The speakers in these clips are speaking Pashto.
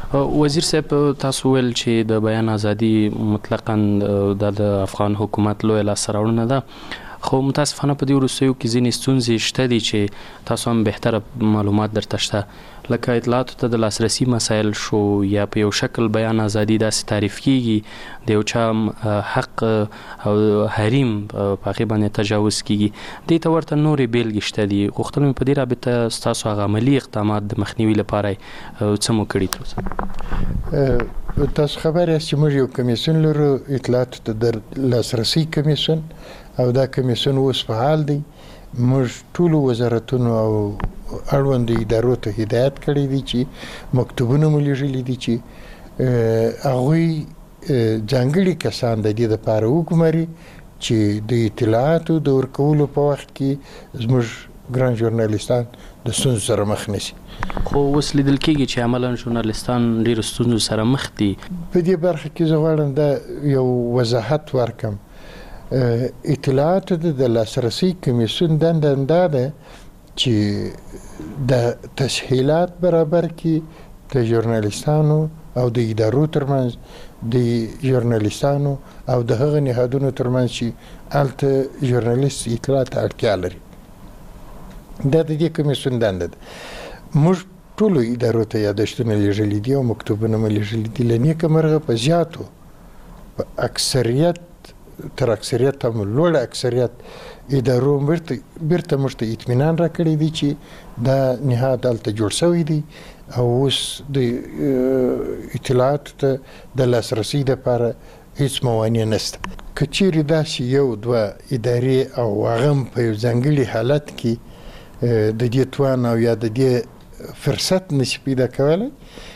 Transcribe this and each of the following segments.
وزیر صاحب تاسو ویل چې د بیان ازادي مطلقاً د افغان حکومت لوی لاسته راوړنه ده، خو متاسفانه په دې وروستیو کې ځینې ستونزې شته دي چې تاسو هم بهتره معلومات درته شته، لکه اطلاعاتو ته د لاسرسي مسایل شو، یا په یو شکل بیان ازادي داسې تعریف کیږي د یو چا حق او حریم په هغې باندې تجاوز کیږي. دې ته ورته نورې بیلګې شته دي. غوښتل مې په دې رابطه ستاسو هغه عملي اقدامات د مخنیوي لپاره څه مو کړي تر اوسه؟ تاسو خبر یاست چې موږ یو کمیسیون لرو، اطلاعاتو ته د لاسرسي کمیسیون، او دا کمیسیون اوس فعال دی. موږ ټولو وزارتونو او اړوندو ادارو ته هدایت کړی دی چې مکتوبونه مو لیږلي دي چې هغوی ځانګړي کسان د دې دپاره وګماري چې د اطلاعاتو د ورکولو په وخت کې زموږ ګران ژورنالیستان د ستونزو سره مخ نشي. خو اوس لیدل کېږي چې عملاً ژورنالیستان ډېرو ستونزو سره مخ دي. په دې برخه کې زه غواړم دا یو وضاحت ورکم. اطلاعاتو د لاسرسي کمیسیون دنده همدا ده چې د تسهیلات برابر کړي د ژورنالیستانو او د ادارو ترمنځ، د ژورنالیستانو او د هغه نهادونو ترمنځ چې هلته ژورنالیست اطلاع ته اړتیا لري. دا د دې کمیسیون دنده ده. موږ ټولو ادارو ته یادښتونه لیږلي دي او مکتوبونه مو لیږلي دي. له نیکه مرغه په زیاتو، په اکثریت، تر اکثریت هم لوړ اکثریت ادارو بیرته موږ ته اطمینان راکړی دی چې دا نهاد هلته جوړ شوی دی او اوس د اطلاعاتو ته د لاسرسي دپاره هیڅ موانع نشته. که چیرې داسې یو دوه ادارې او هغه هم په یو ځانګړي حالت کې د دې توان او یا د دې فرصت نشي پیدا کولی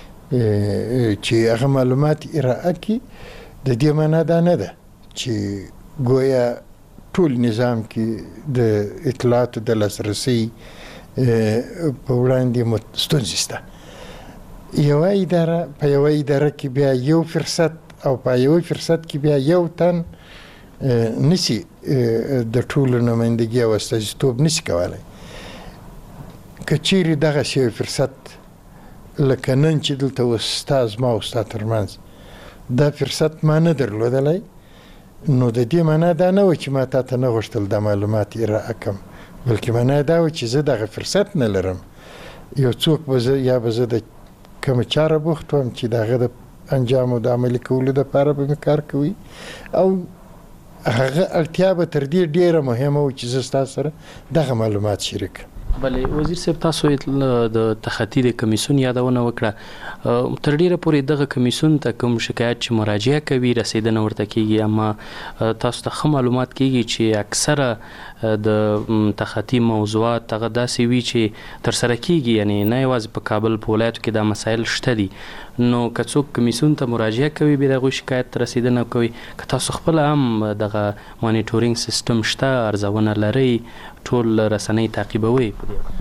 چې هغه معلومات ارائه کړي، د دې معنا دا نه ده چې گویا ټول نظام کې د اطلاعاتو د لاسرسي په وړاندې ستونزې شته. یوه اداره په یوه اداره کې بیا یو فرصت او په یوه فرصت کې بیا یو تن نشي د ټولو نمایندګي او استازیتوب نشي کولی. که چیرې دغسې یو فرصت لکه نن چې دلته اوس ستا زما او ستا ترمنځ دا فرصت ما نه درلودلی، نو د دې معنا دا نه وه چې ما تا ته نه غوښتل دا معلومات ارائه کړم، بلکې معنا دا وه چې زه دغه فرصت نه لرم. یو څوک به زه یا به زه د کومه چاره بوخت وم چې د هغه د انجام او د عملي کولو دپاره به مې کار کوي، او هغه اړتیا به تر دې ډېره مهمه وه چې زه ستا سره دغه معلومات شریک کړم. بلې وزیر صاحب، تاسو د تخطي د کمیسیون یادونه وکړه. تر ډیره پورې دغه کمیسیون ته کوم شکایت چې مراجعه کوي رسیدنه ورته کیږي، اما تاسو ته ښه معلومات کیږي چې اکثره د تخطي موضوعات هغه داسې وي چې ترسره کیږي، یعنی نه یوازې په کابل په ولایتو کې دا مسایل شته دي. نو که څوک کمیسیون ته مراجعه کوي بیا د هغوی شکایت ته رسیدنه کوي، که تاسو خپله هم دغه مانیټورینګ سیستم شته، ارزونه لرئ، ټول رسنۍ تعقیبوي؟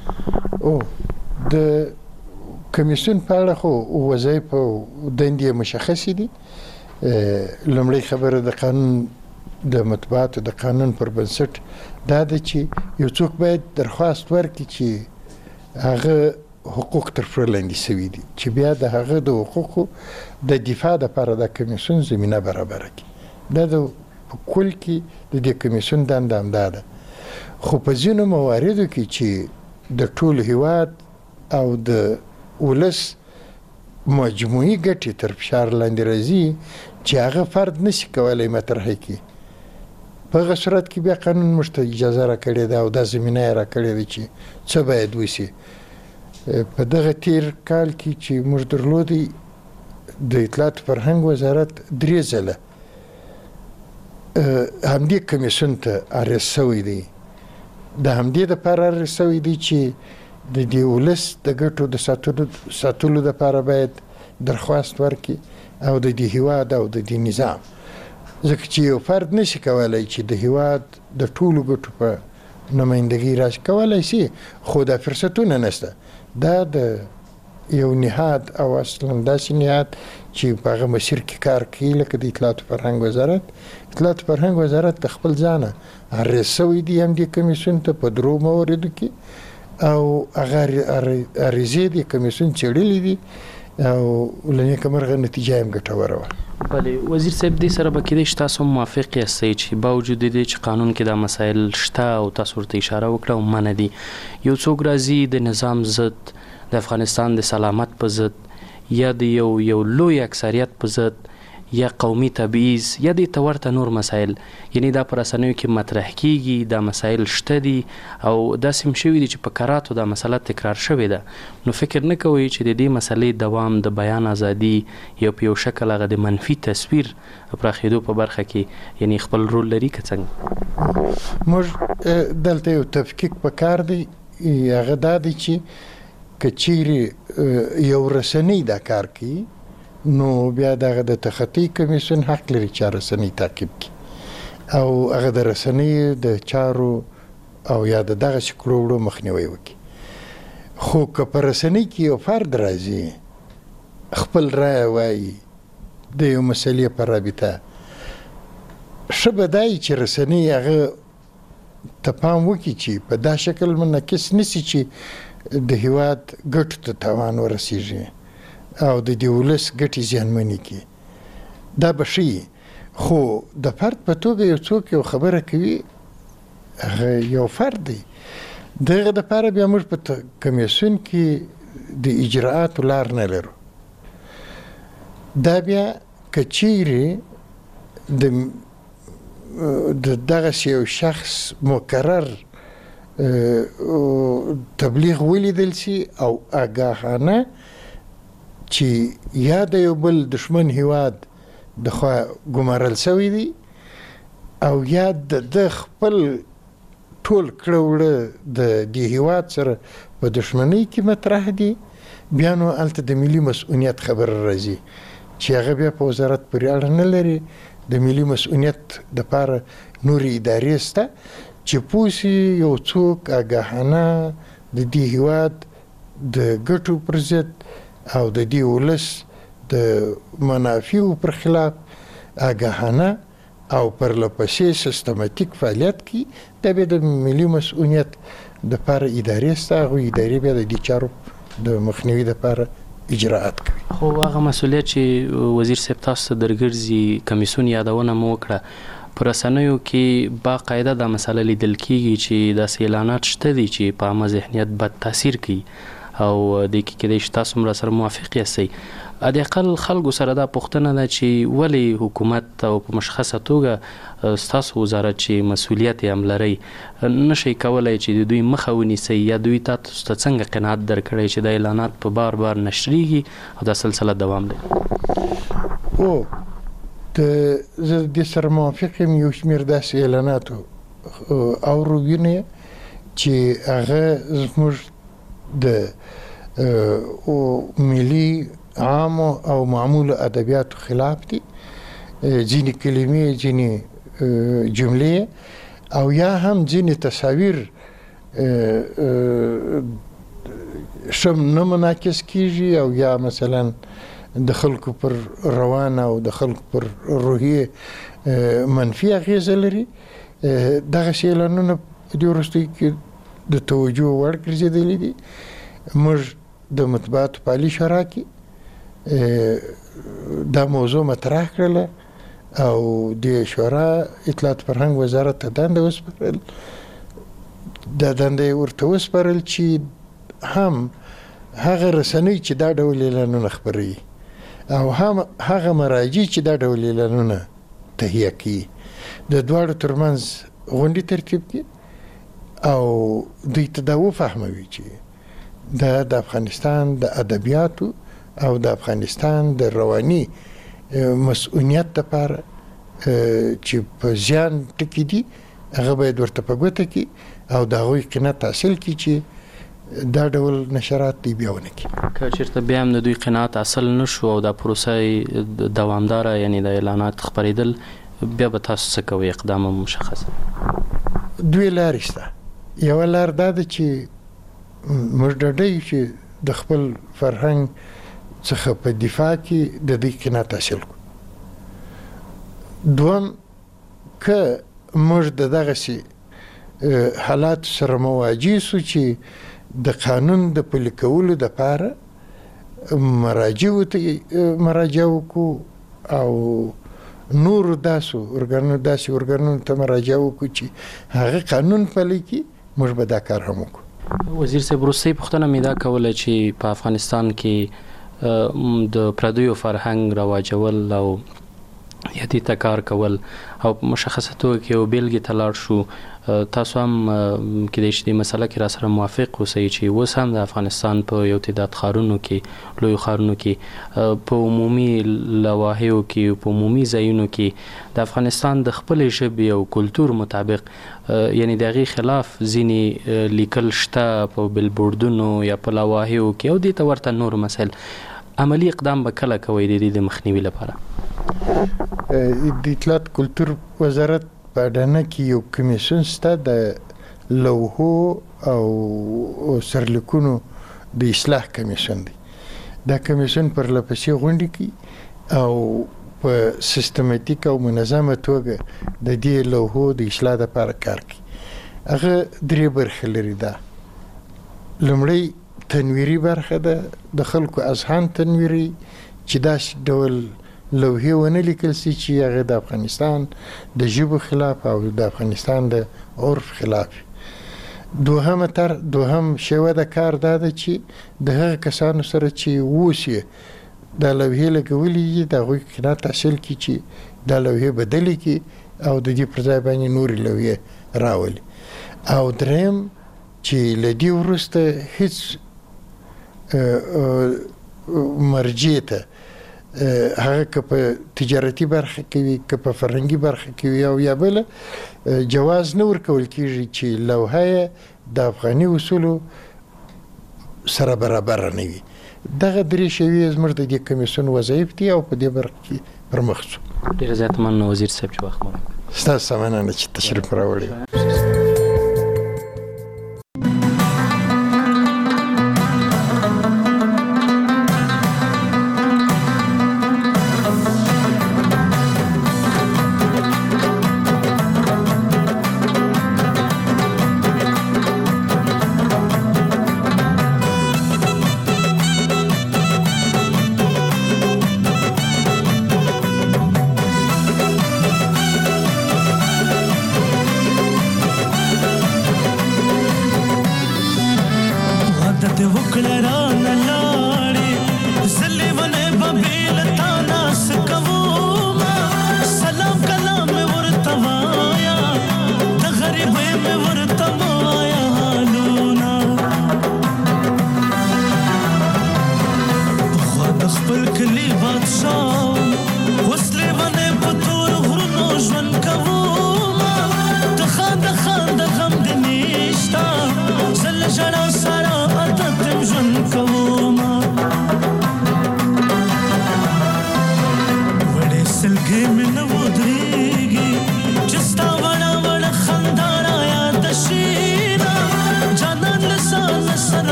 د کمیسیون په اړه خو وظایف او دندې مشخصې دي. لومړی خبره د قانون د مطبوعاتو د قانون پر بنسټ دا ده چې یو څوک باید درخواست ورکړي چې هغه حقوق تر پښو لاندې شوي دي، چې بیا د هغه د حقوقو د دفاع دپاره د کمیسیون زمینه برابره کړي. دا د په کل کې د دې کمیسیون دنده همدا ده. خو په ځینو مواردو کې چې د ټول هیواد او د ولس مجموعي ګټې تر فشار لاندې راځي چې هغه فرد نشي کولی مطرحه کړي، په هغه صورت کې بیا قانون موږ ته اجازه راکړې ده او دا زمینه یې راکړې ده چې څه باید وشي. په دغه تیر کال کې چې موږ درلودی د اطلاعات فرهنګ وزارت 3 ځله همدې کمیسیون ته عرض شوی دی. د همدې دپاره عرض شوی دی چې د دې ولس د ګټو د ساتلو دپاره باید درخواست ورکړي او د دې هیواد او د دې نظام، ځکه چې یو فرد نشي کولی چې د هیواد د ټولو ګټو په نمایندګي راشي. کولی شي خو دا فرصتونه نشته. دا د یو نهاد او اصلا داسې نهاد چې په هغه مسیر کې کار کوي لکه د اطلاعات فرهنګ وزارت. اطلاعات فرهنګ وزارت د خپل ځانه عرض شوی دی همدې کمیسیون ته په 3 موردو کې، او هغه عریضې د کمیسیون څېړلې دي. او له نیکمرغه نتیجه هم ګټوره وه. بله وزیر صاحب دې سره به کېدای شي تاسو موافق یاستئ چې باوجود دې چې قانون کې دا مسایل شته او تاسو ورته اشاره وکړه او منع دي، یو څوک راځي د نظام ضد، د افغانستان د سلامت په ضد یا د یو لوی اکثریت په ضد یا قومي تبعیض یا د ورته نور مسایل، یعنی دا پر رسنیو کې مطرح کیږي، دا مسایل شته دي او داسې هم شوي دي چې په کراتو دا مسله تکرار شوې ده، نو فکر نه کوئ چې د دې مسلې دوام د بیان ازادي یو په یو شکل هغه د منفي تصویر پراخېدو په برخه کې یعنی خپل رول لري که څنګه؟ موږ دلته یو تفکیک پکار دی، هغه دا دی چې که چیرې یو رسنۍ دا کار کوي نو بیا دغه د تخطي کمیسیون حق لري چې رسنۍ تعقیب کړي او هغه د رسنۍ د چارو او یا د دغه کړو وړو مخنیوي وکړي. خو که په رسنۍ کې یو فرد راځي خپل رایه وایي د یو مسلې په رابطه، ښه به دا وي چې رسنۍ هغه ته پام وکړي چې په دا شکل منعکس نشي چې د هېواد ګټو ته تاوان ورسیږي او د دې ولس ګټې زیانمنې کړي، دا به ښه. خو د فرد په توګه یو څوک یو خبره کوي، هغه یو فرد دی، دغه دپاره بیا موږ په کمیسیون کې د اجراءاتو لار نه لرو. دا بیا که چیرې د دغسې یو شخص مقرر تبلیغ ولیدل شي او آګاهانه چې یا د یو بل دشمن هیواد د خوا ګمارل شوی دی او یا د خپل ټول کړه وړه د دې هیواد سره په دشمنۍ کې مطرح دي، بیا نو هلته د ملي مسؤلیت خبره راځي چې هغه بیا په وزارت پورې اړه نه لري. د ملي مسؤلیت دپاره نورې ادارې شته چې پوه شي یو څوک آګاهانه د دې هیواد د ګټو پر ضد او د دې ولس د منافعو پر خلاف آګاهانه او پرلپسې سیستماتیک فعالیت کوي، دا بیا د ملي مسؤلیت دپاره ادارې شته، هغوی ادارې بیا د دې چارو د مخنیوي دپاره اجراءات کوي. خو هغه مسؤلیت چې وزیر صاحب تاسو ته درګرځي کمیسیون یادونه مو وکړه، په رسنیو کې باقاعده دا مسله لیدل کیږي چې داسې اعلانات شته دي چې په عامه ذهنیت بد تاثیر کوي او د کې کېدای شي تاسو هم سره موافق یاستئ. د اقل خلکو سره دا پوښتنه ده چې ولې حکومت او په مشخصه توګه ستاسو وزارت چې مسؤلیت یې هم لرئ نشئ کولی چې د دوی مخه ونیسئ یا دوی تاسو ته څنګه قناعت درکړی چې دا اعلانات په بار بار نشریږي او دا سلسله دوام لري؟ زه د دې سره موافق یم. یو شمېر داسې اعلاناتو اورو وینې چې هغه زموږ د ملي عامو او معمولو ادبیاتو خلاف دي، ځینې کلمې، ځینې جملې او یا هم ځینې تصاویر ښه نه منعکس کیږي او یا مثلا د خلکو پر روان او د خلکو پر روحیې منفي اغیزه لري. دغسې اعلانونه په دې وروستیو کې د توجه وړ ګرځېدلي دي. موږ د مطبوعاتو په عالي شورا کې دا موضوع مطرح کړله او د شورا اطلاعات فرهنګ وزارت ته دنده وسپارل. دا دنده یې ورته وسپارل چې هم هغه رسنۍ چې دا ډول اعلانونه خپروي او هم هغه مراجع چې دا ډول اعلانونه تهیه کوي د دواړو ترمنځ غونډې ترتیب کړي او دوی ته دا وفهموي چې دا د افغانستان د ادبیاتو او د افغانستان د رواني مسؤلیت لپاره چې په زیان ټکي دي هغه باید ورته په ګوته کړي او د هغوی قناعت حاصل کړي چې دا ډول نشرات دی بیا ونه کړي. که چېرته بیا هم د دوی قناعت حاصل نه شو او دا پروسه دوامداره یعنی د اعلانات خپرېدل، بیا به تاسو څه کوئ؟ اقدام مشخصه؟ دوی لارې شته. یوه لار دا ده چې موږ ډاډه یو چې د خپل فرهنګ څخه په دفاع کې د دوی قناعت حاصل کړو. دوم، که موږ د دغسې حالاتو سره مواجه سو چې د قانون د پلي کولو دپاره مراجعو ته مراجعه وکړو او نور داسې ارګانونو ته مراجعه وکړو چې هغه قانون پلی کړي، موږ به دا کار هم وکړو. وزیر صاحب، وروستۍ پوښتنه مې دا کوله چې په افغانستان کې د پردیو فرهنګ رواجول او یادې ته کار کول او په مشخصه توګه کې یو بیلګې ته لاړ شو، تاسو هم کېدای شي دې مسله کې را سره موافق اوسئ چې اوس هم د افغانستان په یو تعداد ښارونو کې، لویو ښارونو کې، په عمومي لواحیو کې، په عمومي ځایونو کې د افغانستان د خپلې ژبې او کلتور مطابق یعنی د هغې خلاف ځینې لیکل شته په بلبوردونو یا په لواحیو کې، او دې ته ورته نور مسایل. عملی اقدام به کله کوئ د دې د مخنیوي لپاره؟ د اطلاعات کلتور وزارت په اډانه کې یو کمیسیون شته د لوحو او سرلیکونو د اصلاح کمیسیون دی. دا کمیسیون پرلپسې غونډې کوي او په سیستماتیک او منظمه توګه د دې لوحو د اصلاح لپاره کار کوي. هغه درې برخې لري. دا لومړی تنویري برخه ده، د خلکو اذهان تنویري، چې داسې ډول لوحې ونه لیکل سي چې هغه د افغانستان د ژبو خلاف او د افغانستان د عرف خلاف. دوهم شیوه د کار دا ده چې د هغه کسانو سره چې اوس یې دا لوحې لګولي دي د هغوی قناعت حاصل کړي چې دا لوحې بدلې کړي او د دې پر ځای باندې نورې لوحې راولي. او دریم چې له دې وروسته هیڅ مرجع ته هغه که په تجارتي برخه کې وي، که په فرهنګي برخه کې وي او یا بله، جواز نه ورکول کېږي چې لوحه د افغاني اصولو سره برابر نه وي. دغه درې شیوې زموږ د دې کمیسیون وظایف دي او په دې برخه کې پرمخ ځو. ډېره زیاته مننه وزیر صاحب چې وخت مو راکړ. ستاسو مننه چې تشریف راوړی.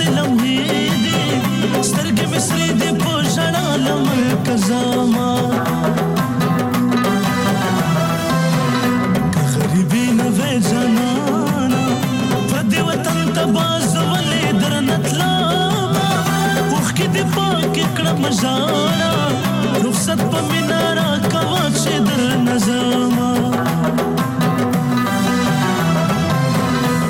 دې لمحې دي سترګې مې سرې دي په ژړا لمر کزاما که غریبي نه وې جانانا پردې وطن ته باز ولې درنه تلاما اوښکې دې پاکې کړم ژاړه رخصت په مینه راکوه چې درنه ځمه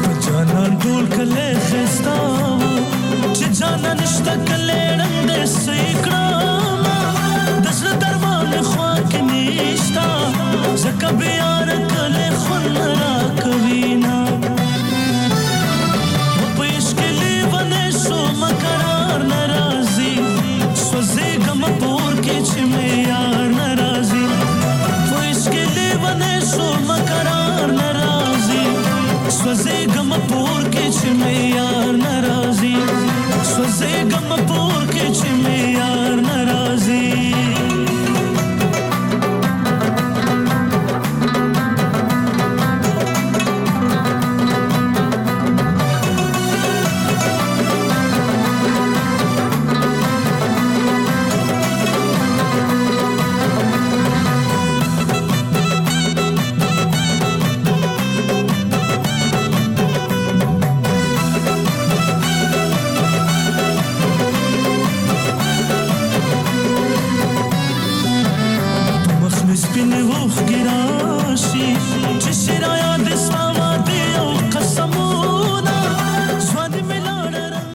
ټول کله خستا چې جانا نشته کله رنده سي